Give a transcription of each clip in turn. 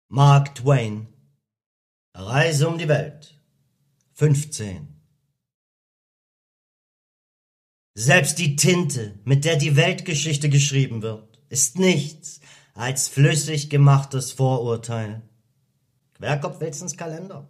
Mark Twain. Reise um die Welt. 15. Selbst die Tinte, mit der die Weltgeschichte geschrieben wird, ist nichts als flüssig gemachtes Vorurteil. Querkopf-Wilsons Kalender.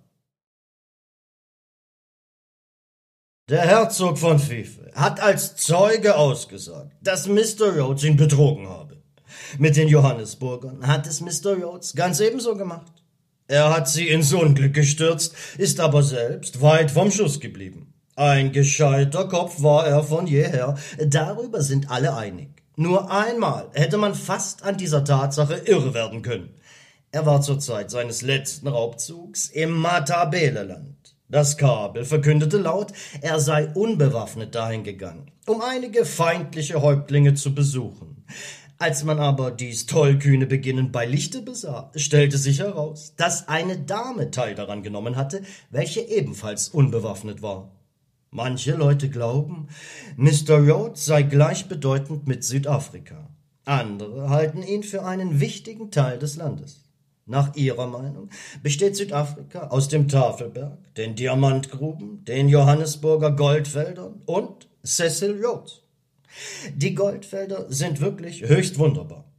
Der Herzog von Fife hat als Zeuge ausgesagt, dass Mr. Rhodes ihn betrogen habe. Mit den Johannesburgern hat es Mr. Rhodes ganz ebenso gemacht. Er hat sie ins Unglück gestürzt, ist aber selbst weit vom Schuss geblieben. Ein gescheiter Kopf war er von jeher, darüber sind alle einig. Nur einmal hätte man fast an dieser Tatsache irre werden können. Er war zur Zeit seines letzten Raubzugs im Matabeleland. Das Kabel verkündete laut, er sei unbewaffnet dahin gegangen, um einige feindliche Häuptlinge zu besuchen. Als man aber dies tollkühne Beginnen bei Lichte besah, stellte sich heraus, dass eine Dame teil daran genommen hatte, welche ebenfalls unbewaffnet war. Manche Leute glauben, Mr. Rhodes sei gleichbedeutend mit Südafrika. Andere halten ihn für einen wichtigen Teil des Landes. Nach ihrer Meinung besteht Südafrika aus dem Tafelberg, den Diamantgruben, den Johannesburger Goldfeldern und Cecil Rhodes. Die Goldfelder sind wirklich höchst wunderbar.